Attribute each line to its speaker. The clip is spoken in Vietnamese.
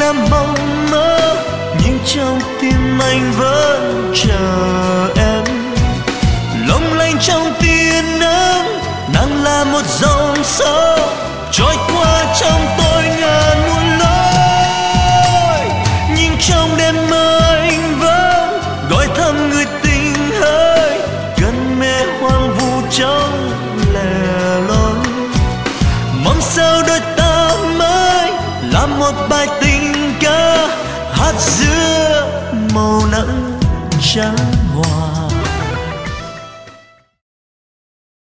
Speaker 1: là mộng mơ, nhưng trong tim anh vẫn chờ em. Long lanh trong tia nắng, nàng là một dòng sông trôi qua trong tôi ngàn muôn lối. Nhưng trong đêm mơ anh vẫn gọi thăm người tình ơi, gần mê hoang vu trong lẻ loi. Mong sao đôi ta mới làm một bài tình ca hát giữa màu nắng trắng hoa.